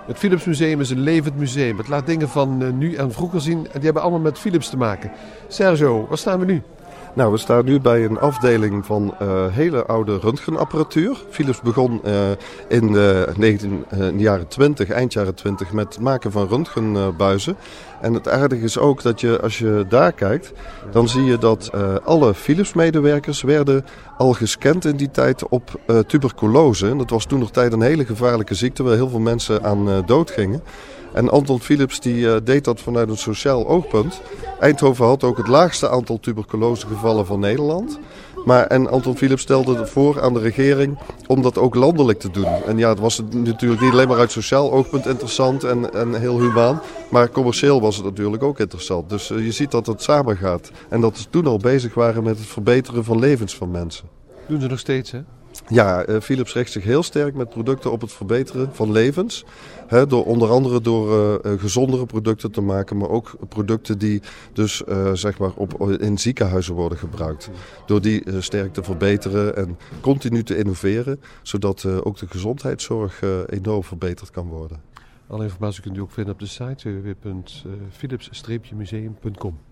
Het Philips Museum is een levend museum. Het laat dingen van nu en vroeger zien en die hebben allemaal met Philips te maken. Sergio, waar staan we nu? Nou, we staan nu bij een afdeling van hele oude röntgenapparatuur. Philips begon in de jaren 20, eind jaren 20, met het maken van röntgenbuizen. En het aardige is ook dat als je daar kijkt, dan zie je dat alle Philips-medewerkers werden al gescand in die tijd op tuberculose. En dat was toen nog tijd een hele gevaarlijke ziekte waar heel veel mensen aan dood gingen. En Anton Philips die deed dat vanuit een sociaal oogpunt. Eindhoven had ook het laagste aantal tuberculosegevallen van Nederland. En Anton Philips stelde voor aan de regering om dat ook landelijk te doen. En ja, het was natuurlijk niet alleen maar uit sociaal oogpunt interessant en heel humaan. Maar commercieel was het natuurlijk ook interessant. Dus je ziet dat het samen gaat. En dat ze toen al bezig waren met het verbeteren van levens van mensen. Doen ze nog steeds, hè? Ja, Philips richt zich heel sterk met producten op het verbeteren van levens. Onder andere door gezondere producten te maken, maar ook producten die dus in ziekenhuizen worden gebruikt. Door die sterk te verbeteren en continu te innoveren, zodat ook de gezondheidszorg enorm verbeterd kan worden. Alle informatie kunt u ook vinden op de site www.philips-museum.com.